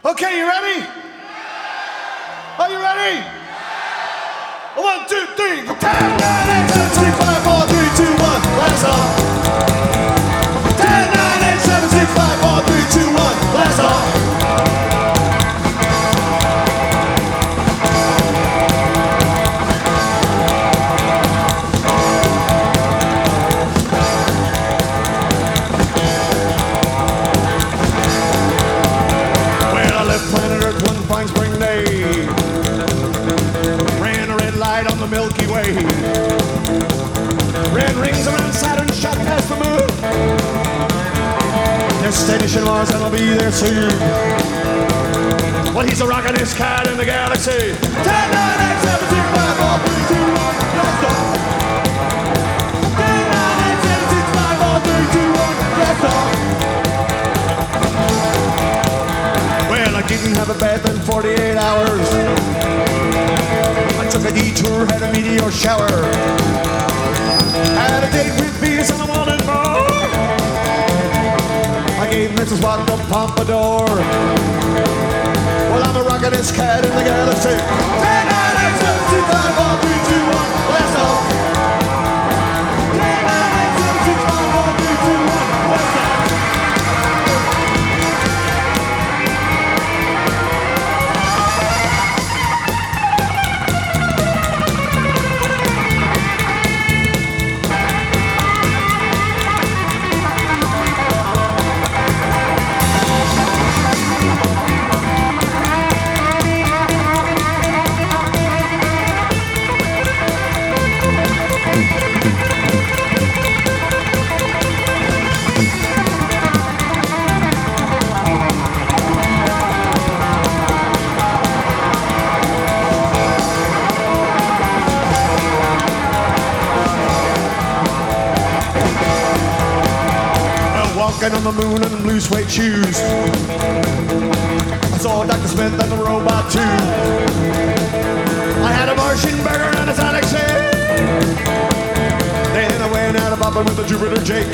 Okay, you ready? Are you ready? 1, 2, 3, 10, 9, 8, 7, 6, 5, 4, 3, 2, 1, blast off. 10, 9, 8, 7, 6, 5, 4, 3, 2, 1, blast off. Well, I left planet Earth one fine spring day. Ran a red light on the Milky Way. Ran rings around Saturn, shot past the moon. Destination Mars, and I'll be there soon. Well, he's the rockin'est cat in the galaxy. 10, 9, 8, 7, 6, 5, 4, 3, 2, 1, blast off. 10, 9, 8, 7, 6, 5, 4, 3, 2, 1, blast off. Well, I didn't have a bath in 48 hours. I took a detour, had a meteor shower. Had a date with Venus on the morning bar. I gave Mrs. Watt a pompadour. Well, I'm the rockin'est cat in the galaxy. 10, 9, 8, 7, 6, 5, 4, 3, 2, 1, blast off. 10, 9, 8, 7, 6, 5, 4, 3, 2, 1, blast off. Walking on the moon in blue suede shoes. I saw Dr. Smith and the robot too. I had a Martian burger and a Sonic shake. Then I went out of bopping with the Jupiter Jake.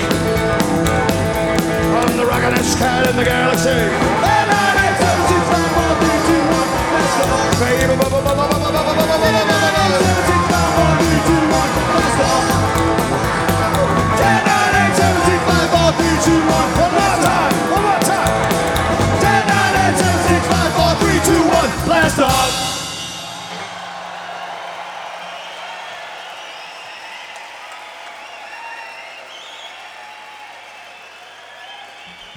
I'm the rockin'est cat in the galaxy. 10, 9, 8, 7, 6, 5, 4, 3, 2, 1, let's go. Baby, 10, 9, 8, 7, 6, 5, 4, 3, 2, 1, let's go.